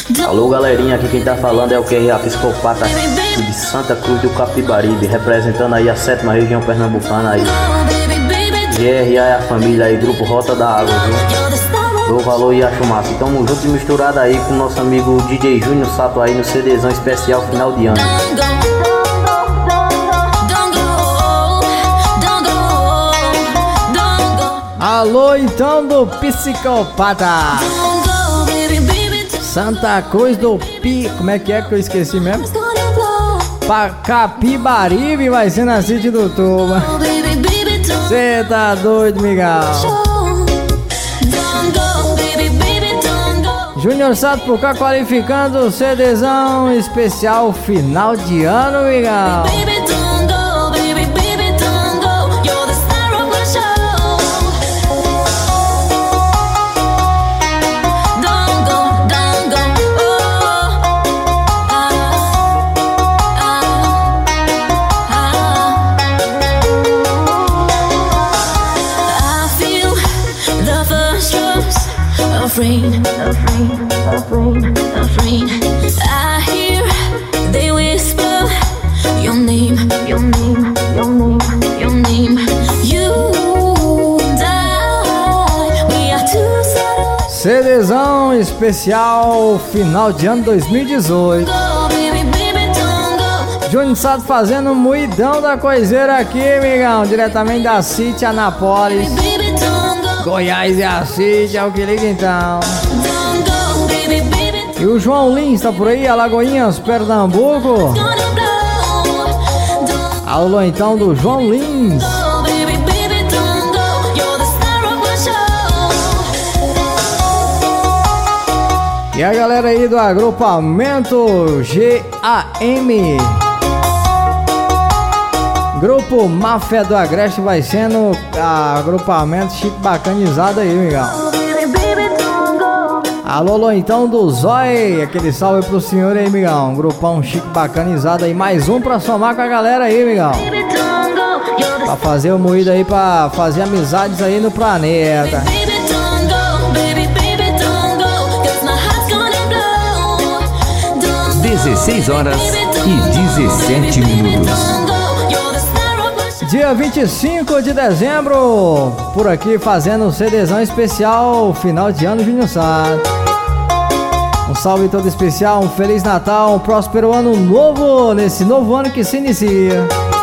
Alô galerinha, aqui quem tá falando é o QRA Psicopata de Santa Cruz do Capibaribe, representando aí a 7ª região pernambucana aí. GRA é a família aí, Grupo Rota da Água, viu? Dou valor e acho massa. Tamo junto e misturado aí com o nosso amigo DJ Júnior Sato aí no CDzão especial final de ano. Alô então do Psicopata Santa Cruz do como é que eu esqueci mesmo? Capibaribe vai ser na City do Tuba. Cê tá doido, Miguel? Júnior Sato por cá qualificando o CDzão especial final de ano, Miguel. Afraid. I hear they whisper your name. You die. We are too sad. CDzão especial final de ano 2018. Júnior Sato fazendo um moidão da coiseira aqui, amigão, diretamente da City Anápolis. Goiás é a City, é o que liga então. E o João Lins tá por aí, Alagoinhas, Pernambuco. Alô então do João Lins. E a galera aí do agrupamento GAM, Grupo Máfia do Agreste, vai sendo agrupamento chique bacanizado aí, migão. Alô então do Zói, aquele salve pro senhor aí, migão. Grupão chique bacanizado aí, mais um pra somar com a galera aí, migão. Pra fazer o moído aí, pra fazer amizades aí no planeta. 16 horas e 17 minutos. Dia 25 de dezembro, por aqui fazendo um CDzão especial final de ano, Júnior Sato. Um salve todo especial, um Feliz Natal, um próspero ano novo, nesse novo ano que se inicia.